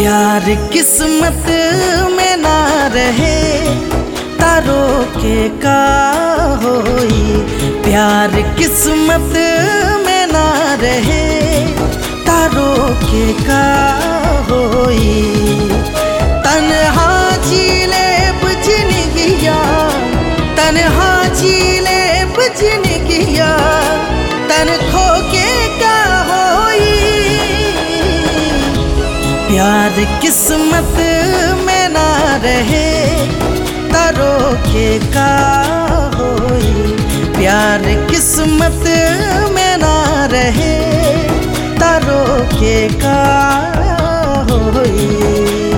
प्यार किस्मत में ना रहे तारो के का होई। प्यार किस्मत में ना रहे तारो के का होई। तन्हा जीले बुझन गया, तन्हा जीले बुझन गया, तन खो के का होई। प्यार किस्मत में ना रहे तारो के का होई। प्यार किस्मत में ना रहे तारो के का होई।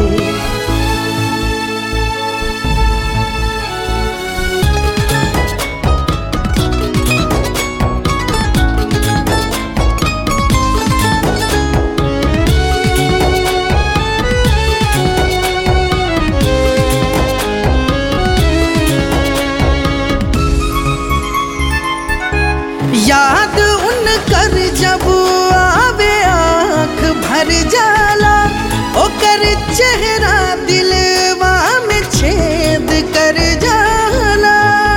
याद उन कर जब आवे आँख भर जाला, ओकर चेहरा दिलवा में छेद कर जाला।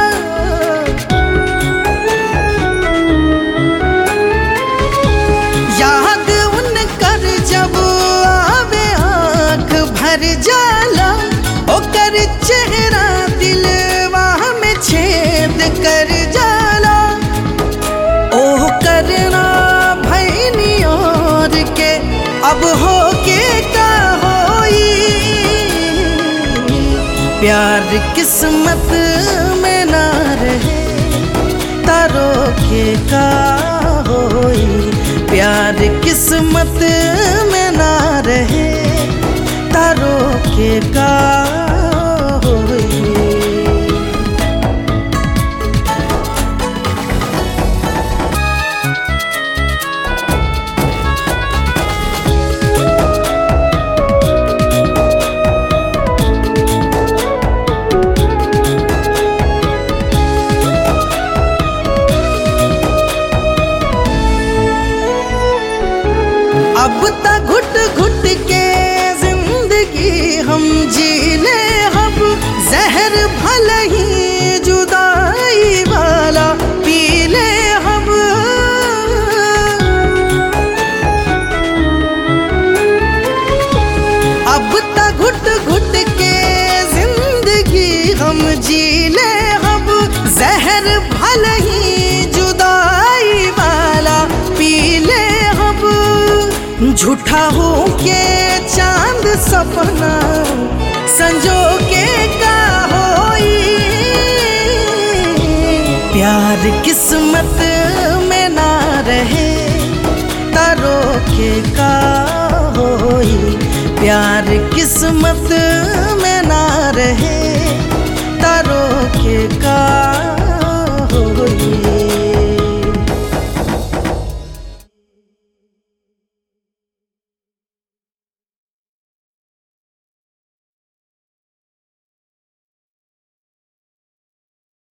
याद उन कर जब आवे आँख भर जाला, ओकर चेहरा दिलवा में छेद कर जाला। ओह करना भैनी और के अब हो के का होई। प्यार किस्मत में ना रहे तारो के का होई। प्यार किस्मत में ना रहे तारो के का होई। अब तक घुट घुट के जिंदगी हम जी ले, अब जहर भले ही जुदाई वाला पी ले हम। अब तक घुट घुट के जिंदगी हम जी ले, अब जहर भले ही जुदाई वाला पी ले हम। झूठा हो के चांद सपना संजो के का होई। प्यार किस्मत में ना रहे तारो के का होई। प्यार किस्मत में ना रहे